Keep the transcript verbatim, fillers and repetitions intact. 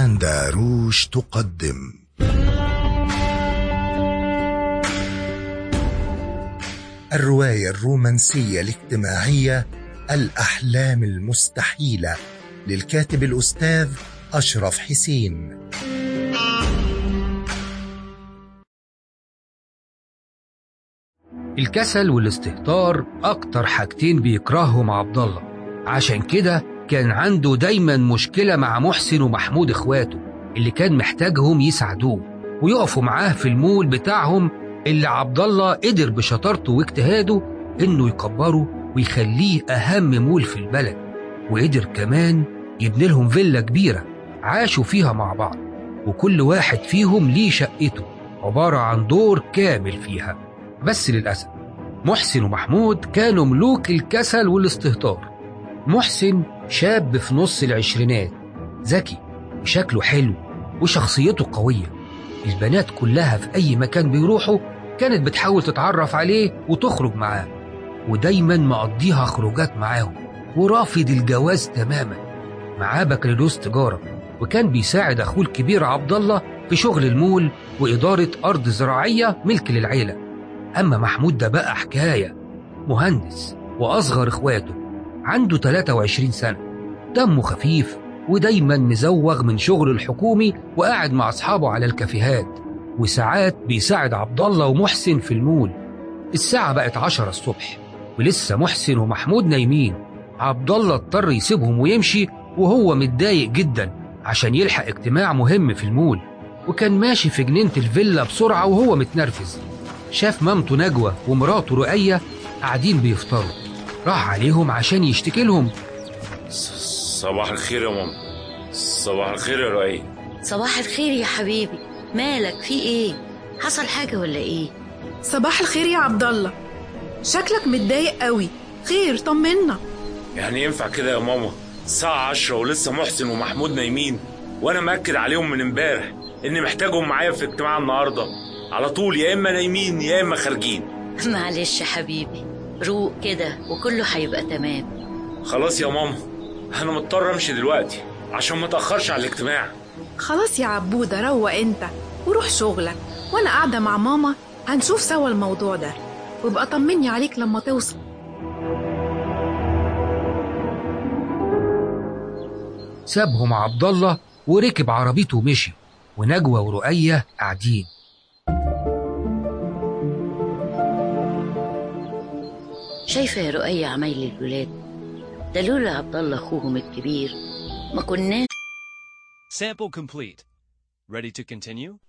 داروش تقدم الرواية الرومانسية الاجتماعية الأحلام المستحيلة للكاتب الأستاذ أشرف حسين. الكسل والاستهتار أكتر حاجتين بيكرههم عبد الله، عشان كده كان عنده دايما مشكلة مع محسن ومحمود إخواته اللي كان محتاجهم يساعدوه ويقفوا معاه في المول بتاعهم اللي عبد الله قدر بشطارته واجتهاده إنه يكبره ويخليه أهم مول في البلد، وقدر كمان يبني لهم فيلا كبيرة عاشوا فيها مع بعض، وكل واحد فيهم ليه شقته عبارة عن دور كامل فيها. بس للأسف محسن ومحمود كانوا ملوك الكسل والاستهتار. محسن شاب في نص العشرينات، ذكي وشكله حلو وشخصيته قوية. البنات كلها في أي مكان بيروحوا كانت بتحاول تتعرف عليه وتخرج معاه، ودايما مقضيها خروجات معاهم ورافض الجواز تماما. معاه بكالوريوس تجارة، وكان بيساعد أخوه الكبير عبد الله في شغل المول وإدارة أرض زراعية ملك للعيلة. أما محمود ده بقى حكاية، مهندس وأصغر إخواته، عنده ثلاثة وعشرين سنة، دمه خفيف ودايما مزوغ من شغل الحكومي وقاعد مع أصحابه على الكافيهات، وساعات بيساعد عبد الله ومحسن في المول. الساعة بقت عشرة الصبح ولسه محسن ومحمود نايمين. عبد الله اضطر يسيبهم ويمشي وهو متضايق جدا عشان يلحق اجتماع مهم في المول، وكان ماشي في جنينة الفيلا بسرعة وهو متنرفز. شاف مامته نجوى ومراته رؤية قاعدين بيفطروا، راح عليهم عشان يشتكي لهم. صباح الخير يا ماما. صباح الخير يا رؤية. صباح الخير يا حبيبي، مالك في ايه؟ حصل حاجة ولا ايه؟ صباح الخير يا عبد الله، شكلك متضايق قوي، خير طمنا. يعني ينفع كده يا ماما؟ الساعة عشرة ولسه محسن ومحمود نايمين، وانا مأكد عليهم من امبارح اني محتاجهم معايا في اجتماع النهارده على طول، يا اما نايمين يا اما خارجين. معلش يا حبيبي، روق كده وكله هيبقى تمام. خلاص يا ماما، انا مضطر امشي دلوقتي عشان ما اتاخرش على الاجتماع. خلاص يا عبودة، روق انت وروح شغلك، وانا قاعدة مع ماما هنشوف سوا الموضوع ده، وابقى طمني عليك لما توصل. سابهم عبد الله وركب عربيته ومشي، ونجوى ورؤية قاعدين. شايفة يا رؤية عمايل الولاد ده، لولا عبد الله اخوهم الكبير ما كناش. Sample complete. Ready to continue?